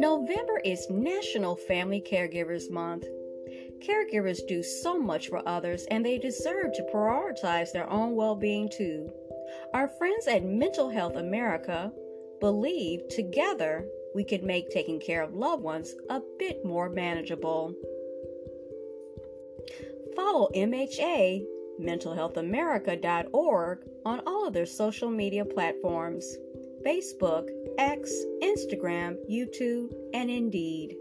November is National Family Caregivers Month. Caregivers do so much for others and they deserve to prioritize their own well-being too. Our friends at Mental Health America believe together we can make taking care of loved ones a bit more manageable. Follow MHA, mentalhealthamerica.org on all of their social media platforms: Facebook, X, Instagram, YouTube, and Indeed.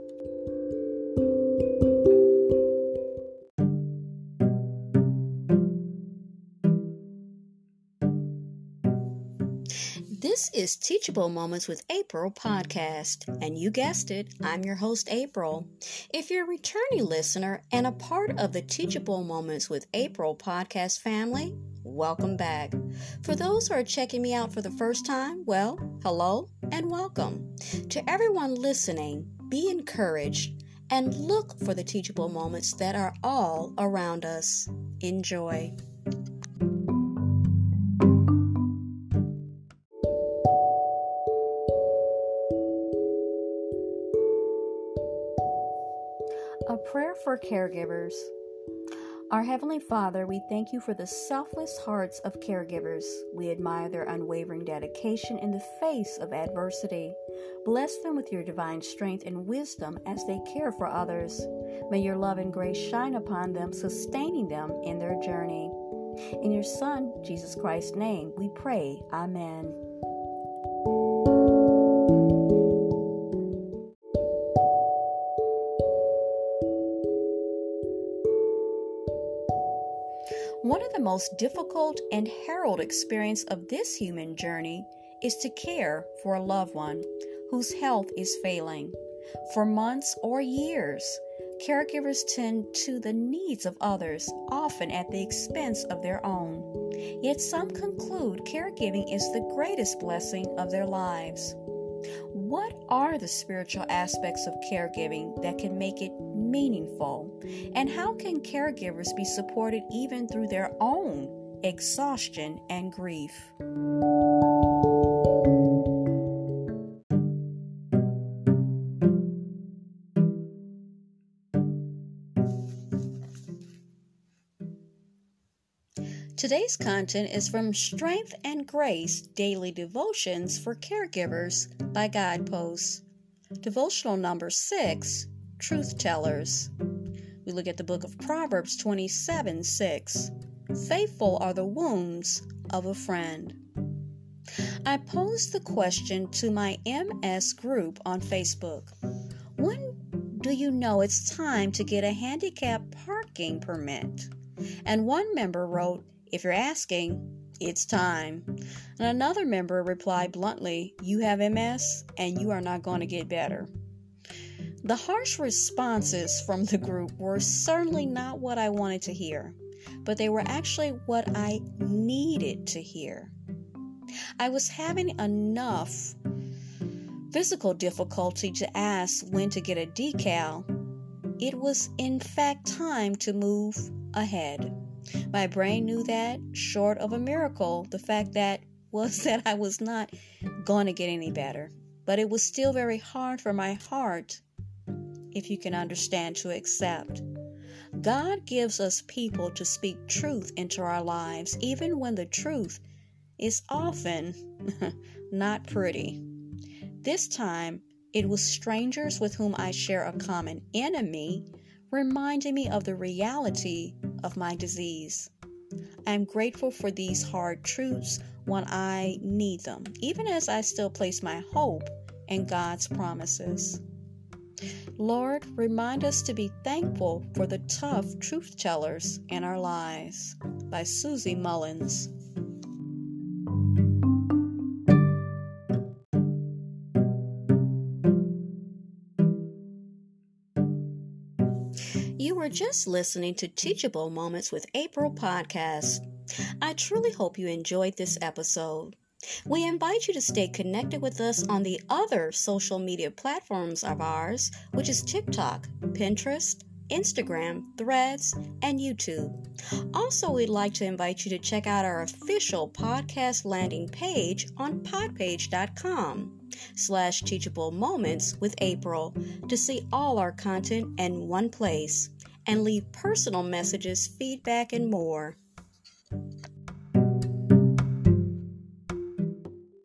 This is Teachable Moments with April podcast, and you guessed it, I'm your host, April. If you're a returning listener and a part of the Teachable Moments with April podcast family, welcome back. For those who are checking me out for the first time, well, hello and welcome. To everyone listening, be encouraged and look for the teachable moments that are all around us. Enjoy. A prayer for caregivers. Our Heavenly Father, we thank you for the selfless hearts of caregivers. We admire their unwavering dedication in the face of adversity. Bless them with your divine strength and wisdom as they care for others. May your love and grace shine upon them, sustaining them in their journey. In your Son, Jesus Christ's name, we pray. Amen. One of the most difficult and heralded experiences of this human journey is to care for a loved one whose health is failing. For months or years, caregivers tend to the needs of others, often at the expense of their own. Yet some conclude caregiving is the greatest blessing of their lives. What are the spiritual aspects of caregiving that can make it meaningful? And how can caregivers be supported even through their own exhaustion and grief? Today's content is from Strength and Grace Daily Devotions for Caregivers by Guideposts. Devotional number 6, Truth Tellers. We look at the book of Proverbs 27:6. Faithful are the wounds of a friend. I posed the question to my MS group on Facebook. When do you know it's time to get a handicap parking permit? And one member wrote, "If you're asking, it's time." And another member replied bluntly, "You have MS and you are not going to get better." The harsh responses from the group were certainly not what I wanted to hear, but they were actually what I needed to hear. I was having enough physical difficulty to ask when to get a decal. It was in fact time to move ahead. My brain knew that, short of a miracle, the fact that I was not going to get any better. But it was still very hard for my heart, if you can understand, to accept. God gives us people to speak truth into our lives, even when the truth is often not pretty. This time, it was strangers with whom I share a common enemy, reminding me of the reality of my disease. I'm grateful for these hard truths when I need them, even as I still place my hope in God's promises. Lord, remind us to be thankful for the tough truth tellers in our lives. By Susie Mullins. You were just listening to Teachable Moments with April podcast. I truly hope you enjoyed this episode. We invite you to stay connected with us on the other social media platforms of ours, which is TikTok, Pinterest, Instagram, Threads, and YouTube. Also, we'd like to invite you to check out our official podcast landing page on podpage.com/teachable moments with April to see all our content in one place and leave personal messages, feedback, and more.